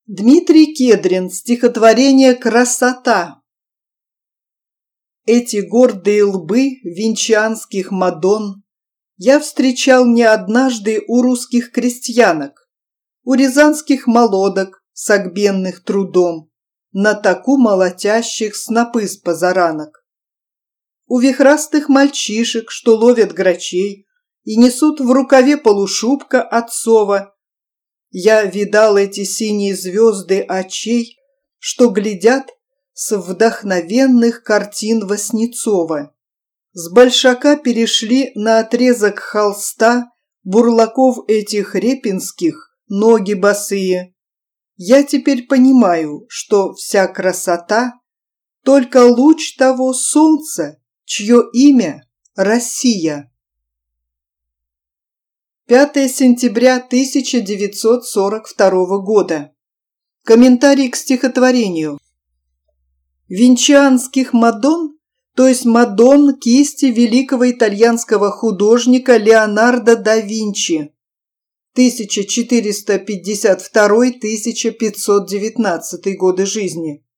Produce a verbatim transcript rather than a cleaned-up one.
Дмитрий Кедрин. Стихотворение «Красота». Эти гордые лбы венецианских мадон я встречал не однажды у русских крестьянок, у рязанских молодок, согбенных трудом, на таку молотящих снопы с позаранок, у вихрастых мальчишек, что ловят грачей и несут в рукаве полушубка отцова. Я видал эти синие звезды очей, что глядят с вдохновенных картин Васнецова. С большака перешли на отрезок холста бурлаков этих репинских ноги босые. Я теперь понимаю, что вся красота — только луч того солнца, чье имя — Россия. пятое сентября тысяча девятьсот сорок второго года. Комментарий к стихотворению. Венецианских мадон, то есть мадон кисти великого итальянского художника Леонардо да Винчи тысяча четыреста пятьдесят второй — тысяча пятьсот девятнадцатый годы жизни,